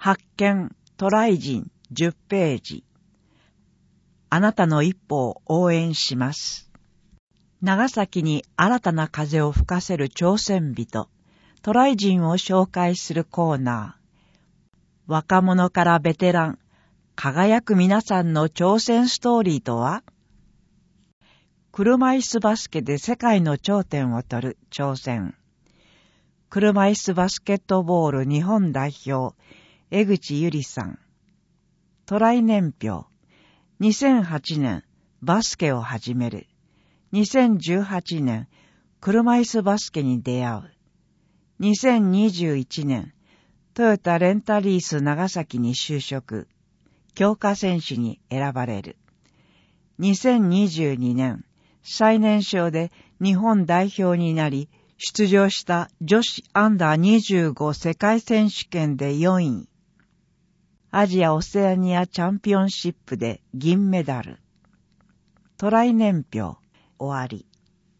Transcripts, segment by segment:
発見トライ人10ページ。あなたの一歩を応援します。長崎に新たな風を吹かせる挑戦人、トライ人を紹介するコーナー。若者からベテラン、輝く皆さんの挑戦ストーリーとは？車椅子バスケで世界の頂点を取る挑戦。車椅子バスケットボール日本代表、江口ゆりさん。トライ年表。2008年、バスケを始める。2018年、車椅子バスケに出会う。2021年、トヨタレンタリース長崎に就職。強化選手に選ばれる。2022年、最年少で日本代表になり、出場した女子アンダー25世界選手権で4位。アジア・オセアニアチャンピオンシップで銀メダル。トライ年表、終わり。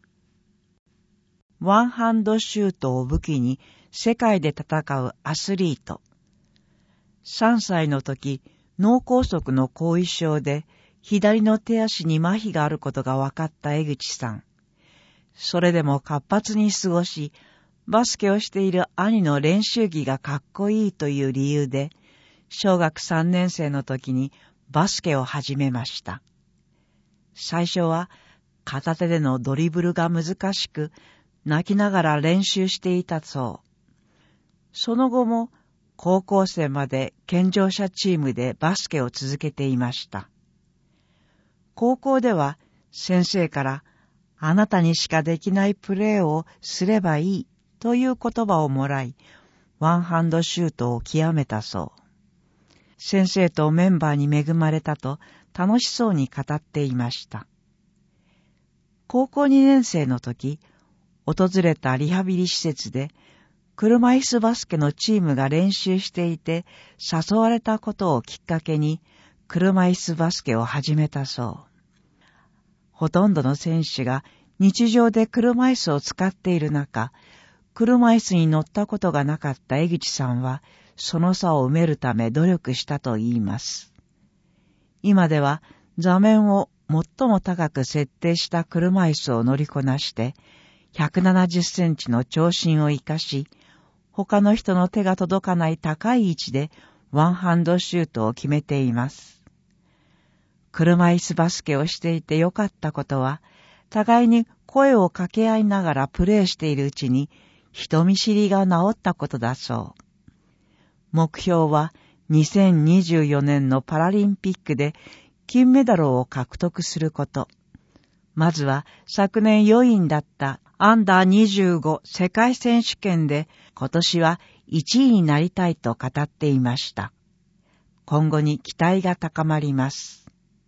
ワンハンドシュートを武器に世界で戦うアスリート。3歳の時、脳梗塞の後遺症で左の手足に麻痺があることが分かった江口さん。それでも活発に過ごし、バスケをしている兄の練習着がかっこいいという理由で、小学3年生の時にバスケを始めました。最初は片手でのドリブルが難しく、泣きながら練習していたそう。その後も高校生まで健常者チームでバスケを続けていました。高校では先生からあなたにしかできないプレーをすればいいという言葉をもらい、ワンハンドシュートを極めたそう。先生とメンバーに恵まれたと楽しそうに語っていました。高校2年生の時、訪れたリハビリ施設で車椅子バスケのチームが練習していて誘われたことをきっかけに車椅子バスケを始めたそう。ほとんどの選手が日常で車椅子を使っている中、車椅子に乗ったことがなかった江口さんは、その差を埋めるため努力したといいます。今では座面を最も高く設定した車椅子を乗りこなして、170センチの長身を生かし、他の人の手が届かない高い位置でワンハンドシュートを決めています。車椅子バスケをしていてよかったことは、互いに声を掛け合いながらプレーしているうちに人見知りが治ったことだそう。目標は2024年のパラリンピックで金メダルを獲得すること。まずは昨年4位だったアンダー25世界選手権で今年は1位になりたいと語っていました。今後に期待が高まります。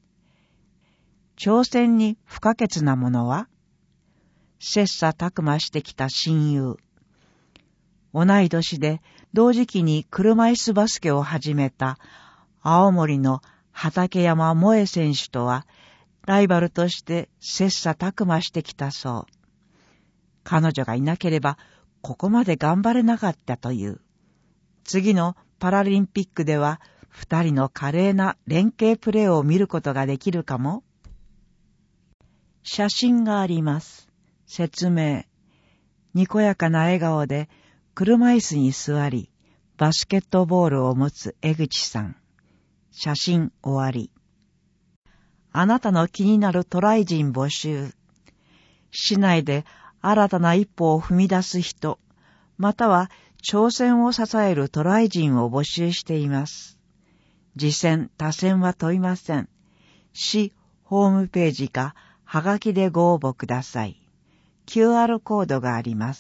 挑戦に不可欠なものは？切磋琢磨してきた親友。同い年で同時期に車椅子バスケを始めた青森の畠山萌恵選手とはライバルとして切磋琢磨してきたそう。彼女がいなければここまで頑張れなかったという。次のパラリンピックでは二人の華麗な連携プレーを見ることができるかも。写真があります。説明。にこやかな笑顔で車椅子に座り、バスケットボールを持つ江口さん。写真終わり。あなたの気になるトライ人募集。市内で新たな一歩を踏み出す人、または挑戦を支えるトライ人を募集しています。次戦、他戦は問いません。市ホームページかはがきでご応募ください。QR コードがあります。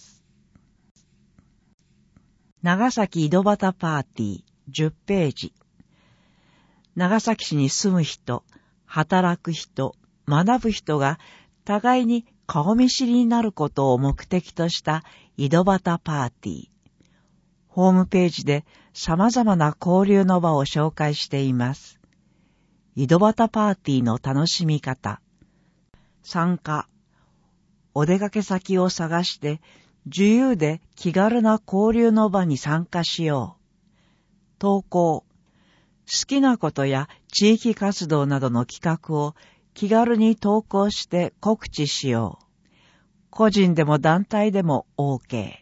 長崎井戸端パーティー10ページ。長崎市に住む人、働く人、学ぶ人が互いに顔見知りになることを目的とした井戸端パーティー。ホームページで様々な交流の場を紹介しています。井戸端パーティーの楽しみ方。参加。お出かけ先を探して自由で気軽な交流の場に参加しよう。 投稿、好きなことや地域活動などの企画を気軽に投稿して告知しよう。個人でも団体でも OK。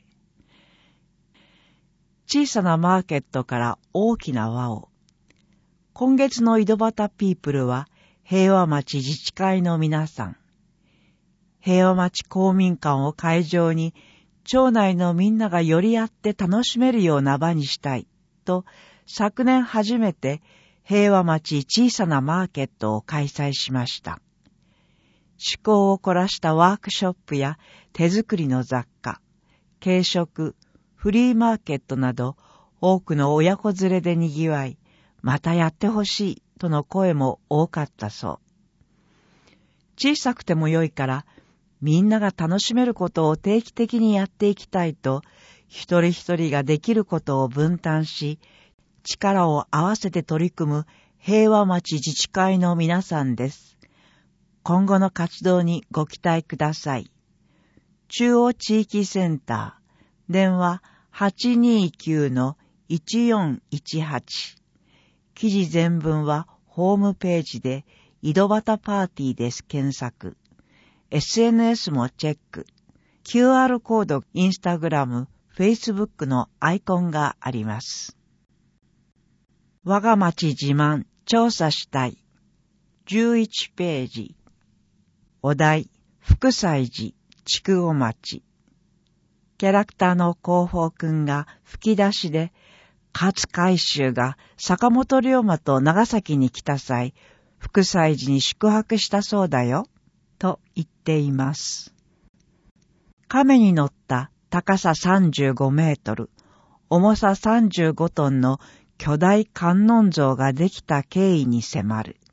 小さなマーケットから大きな輪を。今月の井戸端ピープルは平和町自治会の皆さん。平和町公民館を会場に町内のみんなが寄り合って楽しめるような場にしたいと昨年初めて平和町小さなマーケットを開催しました。趣向を凝らしたワークショップや手作りの雑貨、軽食、フリーマーケットなど多くの親子連れで賑わい、またやってほしいとの声も多かったそう。小さくても良いからみんなが楽しめることを定期的にやっていきたいと、一人一人ができることを分担し、力を合わせて取り組む平和町自治会の皆さんです。今後の活動にご期待ください。中央地域センター、電話 829-1418。記事全文はホームページで井戸端パーティーです検索。SNS もチェック。QR コード、インスタグラム、Facebook のアイコンがあります。我が町自慢、調査したい。11ページ。お題、福西寺、筑後町。キャラクターの広報くんが吹き出しで、勝海舟が坂本龍馬と長崎に来た際、福西寺に宿泊したそうだよ。と言っています。亀に乗った高さ35メートル、重さ35トンの巨大観音像ができた経緯に迫る。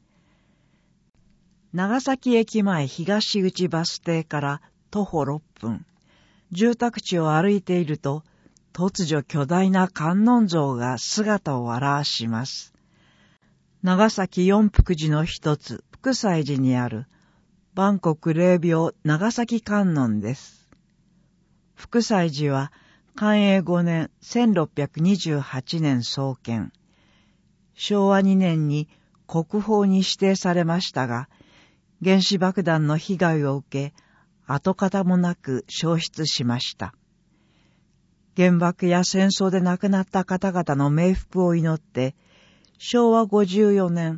長崎駅前東口バス停から徒歩6分、住宅地を歩いていると、突如巨大な観音像が姿を現します。長崎四福寺の一つ、福西寺にある万国霊廟長崎観音です。福西寺は寛永5年1628年創建。昭和2年に国宝に指定されましたが、原子爆弾の被害を受け、跡形もなく消失しました。原爆や戦争で亡くなった方々の冥福を祈って、昭和54年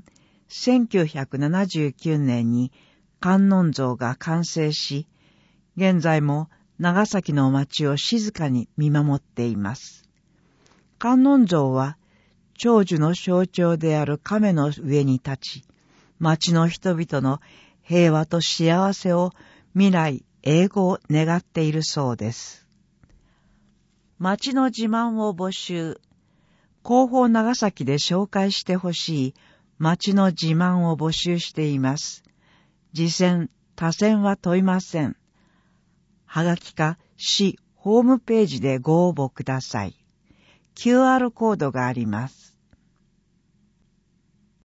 1979年に観音像が完成し、現在も長崎の町を静かに見守っています。観音像は長寿の象徴である亀の上に立ち、町の人々の平和と幸せを未来永劫願っているそうです。町の自慢を募集。広報長崎で紹介してほしい町の自慢を募集しています。次選、他選は問いません。はがきか市ホームページでご応募ください。QR コードがあります。